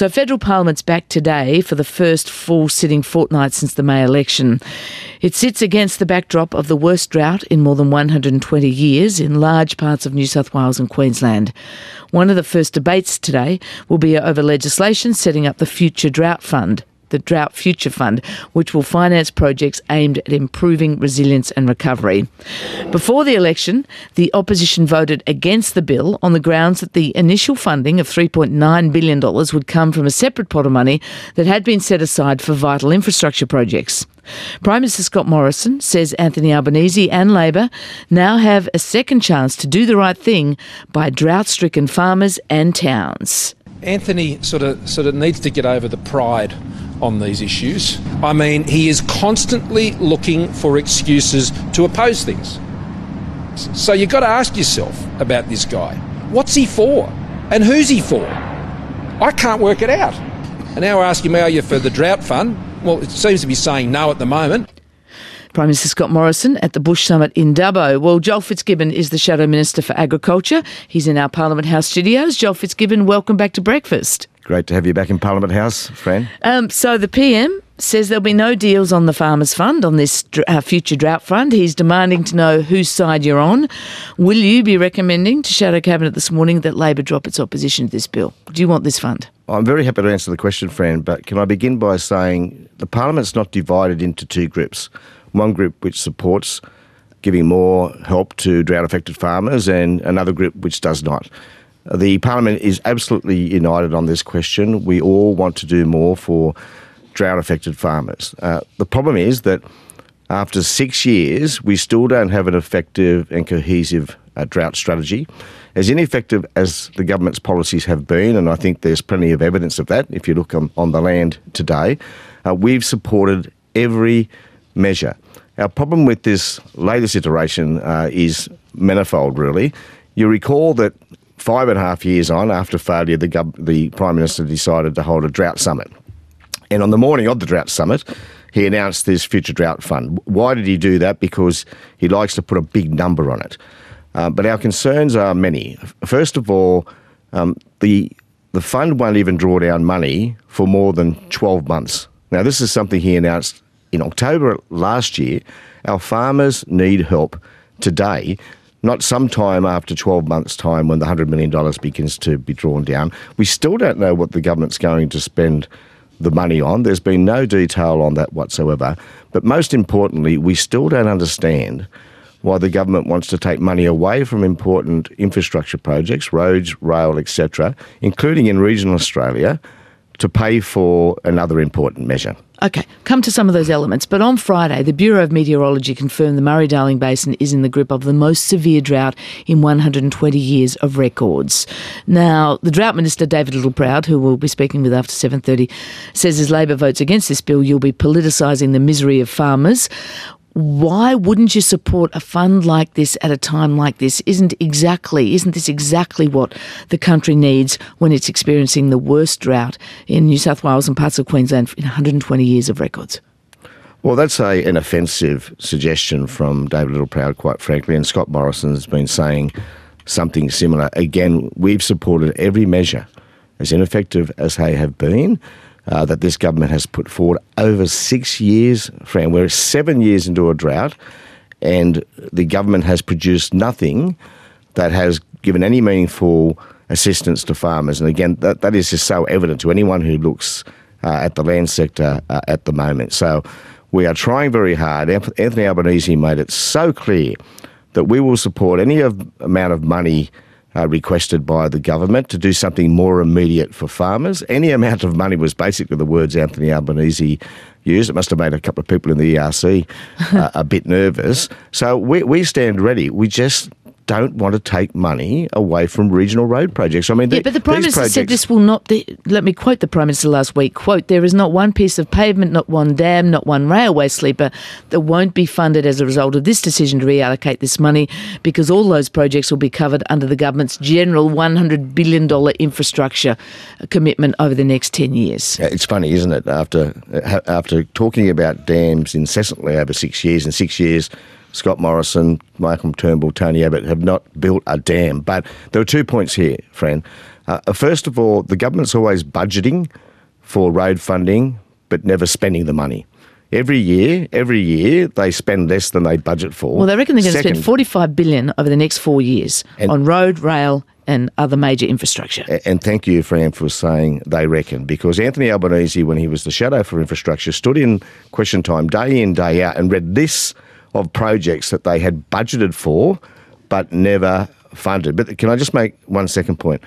So federal parliament's back today for the first full sitting fortnight since the May election. It sits against the backdrop of the worst drought in more than 120 years in large parts of New South Wales and Queensland. One of the first debates today will be over legislation setting up the Future Drought Fund, the Drought Future Fund, which will finance projects aimed at improving resilience and recovery. Before the election, the opposition voted against the bill on the grounds that the initial funding of $3.9 billion would come from a separate pot of money that had been set aside for vital infrastructure projects. Prime Minister Scott Morrison says Anthony Albanese and Labor now have a second chance to do the right thing by drought-stricken farmers and towns. Anthony sort of needs to get over the pride on these issues. I mean, he is constantly looking for excuses to oppose things. So you've got to ask yourself about this guy. What's he for? And who's he for? I can't work it out. And now we're asking him, are you for the Drought Fund? Well, it seems to be saying no at the moment. Prime Minister Scott Morrison at the Bush Summit in Dubbo. Well, Joel Fitzgibbon is the Shadow Minister for Agriculture. He's in our Parliament House studios. Joel Fitzgibbon, welcome back to breakfast. Great to have you back in Parliament House, Fran. So the PM says there'll be no deals on the Farmers Fund, on this Future Drought Fund. He's demanding to know whose side you're on. Will you be recommending to Shadow Cabinet this morning that Labor drop its opposition to this bill? Do you want this fund? I'm very happy to answer the question, Fran, but can I begin by saying the Parliament's not divided into two groups. One group which supports giving more help to drought-affected farmers and another group which does not. The Parliament is absolutely united on this question. We all want to do more for drought-affected farmers. The problem is that after 6 years, we still don't have an effective and cohesive drought strategy. As ineffective as the government's policies have been, and I think there's plenty of evidence of that if you look on the land today, we've supported every measure. Our problem with this latest iteration is manifold, really. You recall that 5.5 years on, after failure, the Prime Minister decided to hold a drought summit. And on the morning of the drought summit, he announced this Future Drought Fund. Why did he do that? Because he likes to put a big number on it. But our concerns are many. First of all, the fund won't even draw down money for more than 12 months. Now, this is something he announced in October last year. Our farmers need help today, not sometime after 12 months' time when the $100 million begins to be drawn down. We still don't know what the government's going to spend the money on. There's been no detail on that whatsoever. But most importantly, we still don't understand why the government wants to take money away from important infrastructure projects, roads, rail, etc., including in regional Australia, to pay for another important measure. Okay, come to some of those elements. But on Friday, the Bureau of Meteorology confirmed the Murray-Darling Basin is in the grip of the most severe drought in 120 years of records. Now, the Drought Minister, David Littleproud, who we'll be speaking with after 7:30, says as Labor votes against this bill, you'll be politicising the misery of farmers. Why wouldn't you support a fund like this at a time like this? Isn't this exactly what the country needs when it's experiencing the worst drought in New South Wales and parts of Queensland in 120 years of records? Well, that's an offensive suggestion from David Littleproud, quite frankly, and Scott Morrison has been saying something similar. Again, we've supported every measure, as ineffective as they have been, that this government has put forward over 6 years. Fran, we're 7 years into a drought and the government has produced nothing that has given any meaningful assistance to farmers. And again, that is just so evident to anyone who looks at the land sector at the moment. So we are trying very hard. Anthony Albanese made it so clear that we will support any amount of money requested by the government to do something more immediate for farmers. Any amount of money was basically the words Anthony Albanese used. It must have made a couple of people in the ERC a bit nervous. So we stand ready. We just don't want to take money away from regional road projects. I mean, but the Prime Minister said this will not... Let me quote the Prime Minister last week, quote, "There is not one piece of pavement, not one dam, not one railway sleeper that won't be funded as a result of this decision to reallocate this money because all those projects will be covered under the government's general $100 billion infrastructure commitment over the next 10 years. It's funny, isn't it? After talking about dams incessantly over 6 years, in 6 years, Scott Morrison, Malcolm Turnbull, Tony Abbott have not built a dam. But there are 2 points here, Fran. First of all, the government's always budgeting for road funding but never spending the money. Every year, they spend less than they budget for. Well, they reckon they're going to spend $45 billion over the next 4 years on road, rail and other major infrastructure. And thank you, Fran, for saying they reckon, because Anthony Albanese, when he was the Shadow for Infrastructure, stood in Question Time day in, day out and read lists of projects that they had budgeted for but never funded. But can I just make one second point?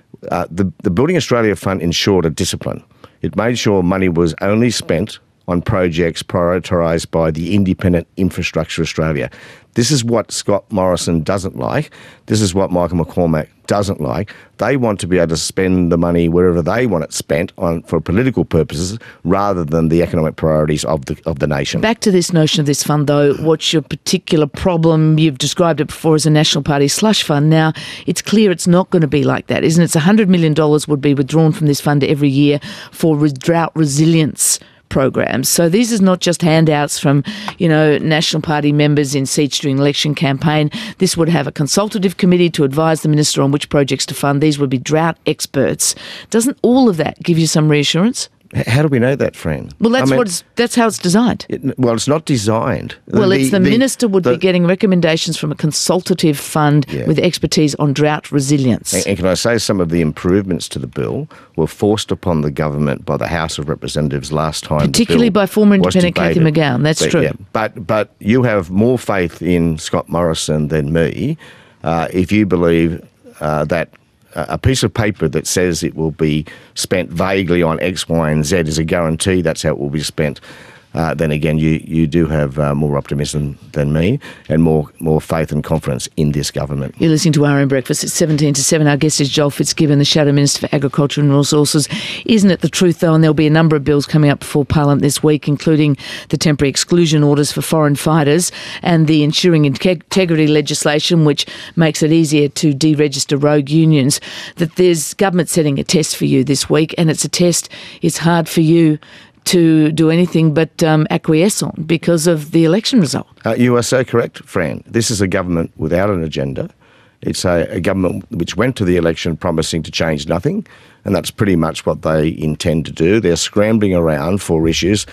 The Building Australia Fund ensured a discipline. It made sure money was only spent on projects prioritised by the Independent Infrastructure Australia. This is what Scott Morrison doesn't like. This is what Michael McCormack doesn't like. They want to be able to spend the money wherever they want it spent on for political purposes rather than the economic priorities of the nation. Back to this notion of this fund, though, what's your particular problem? You've described it before as a National Party slush fund. Now, it's clear it's not going to be like that, isn't it? It's $100 million would be withdrawn from this fund every year for drought resilience programs. So these is not just handouts from, National Party members in seats during election campaign. This would have a consultative committee to advise the minister on which projects to fund. These would be drought experts. Doesn't all of that give you some reassurance? How do we know that, Fran? Well, that's how it's designed. It's not designed. Well, the minister would be getting recommendations from a consultative fund with expertise on drought resilience. And can I say some of the improvements to the bill were forced upon the government by the House of Representatives last time. Particularly by former independent Cathy McGowan, that's true. Yeah, but you have more faith in Scott Morrison than me if you believe that a piece of paper that says it will be spent vaguely on X, Y and Z is a guarantee that's how it will be spent. Then again, you do have more optimism than me and more faith and confidence in this government. You're listening to RM Breakfast. It's 17 to 7. Our guest is Joel Fitzgibbon, the Shadow Minister for Agriculture and Resources. Isn't it the truth, though, and there'll be a number of bills coming up before Parliament this week, including the temporary exclusion orders for foreign fighters and the ensuring integrity legislation, which makes it easier to deregister rogue unions, that there's government setting a test for you this week, and it's a test it's hard for you to do anything but acquiesce on because of the election result. You are so correct, Fran. This is a government without an agenda. It's a government which went to the election promising to change nothing, and that's pretty much what they intend to do. They're scrambling around for issues.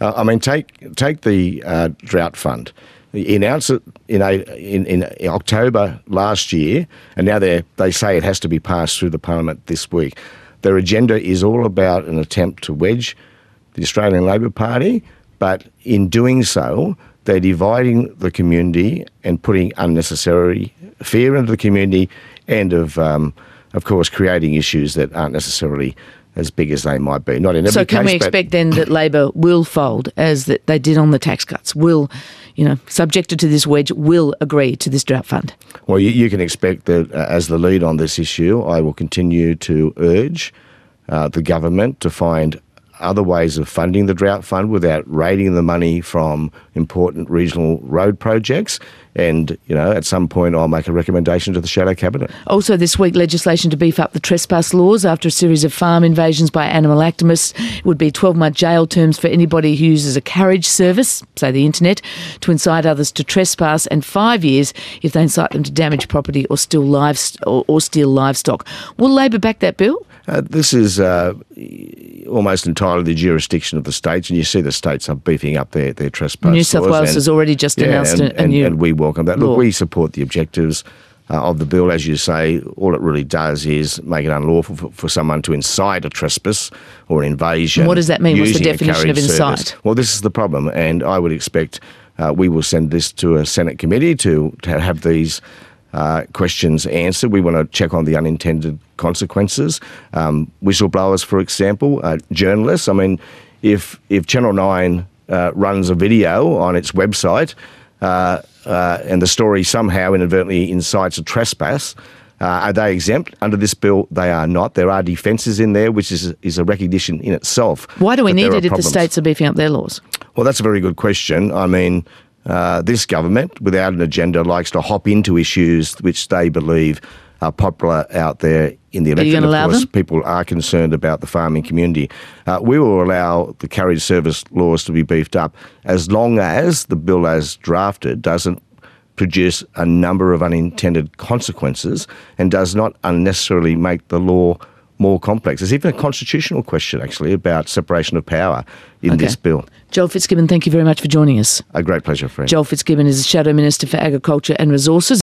Take the drought fund. He announced it in October last year, and now they say it has to be passed through the Parliament this week. Their agenda is all about an attempt to wedge the Australian Labor Party, but in doing so, they're dividing the community and putting unnecessary fear into the community and of course, creating issues that aren't necessarily as big as they might be. Not in every case. So can we expect then that Labor will fold, as that they did on the tax cuts, will, subjected to this wedge, will agree to this drought fund? Well, you can expect that as the lead on this issue, I will continue to urge the government to find other ways of funding the drought fund without raiding the money from important regional road projects. And, at some point I'll make a recommendation to the Shadow Cabinet. Also this week, legislation to beef up the trespass laws after a series of farm invasions by animal activists. It would be 12-month jail terms for anybody who uses a carriage service, say the internet, to incite others to trespass, and 5 years if they incite them to damage property or steal livestock. Will Labor back that bill? This is almost entirely the jurisdiction of the states, and you see the states are beefing up their trespass laws. New South Wales has already just announced a new and we welcome that. law. Look, we support the objectives of the bill. As you say, all it really does is make it unlawful for someone to incite a trespass or an invasion. And what does that mean? What's the definition of incite? Service. Well, this is the problem, and I would expect we will send this to a Senate committee to have these questions answered. We want to check on the unintended consequences. Whistleblowers, for example, journalists. I mean, if Channel 9 runs a video on its website and the story somehow inadvertently incites a trespass, are they exempt under this bill? They are not. There are defences in there, which is a recognition in itself. Why do we need it if the states are beefing up their laws? Well, that's a very good question. I mean, this government, without an agenda, likes to hop into issues which they believe are popular out there in the election. Are you going to allow them? People are concerned about the farming community. We will allow the carriage service laws to be beefed up as long as the bill as drafted doesn't produce a number of unintended consequences and does not unnecessarily make the law more complex. There's even a constitutional question, actually, about separation of power in this bill. Joel Fitzgibbon, thank you very much for joining us. A great pleasure, friend. Joel Fitzgibbon is Shadow Minister for Agriculture and Resources.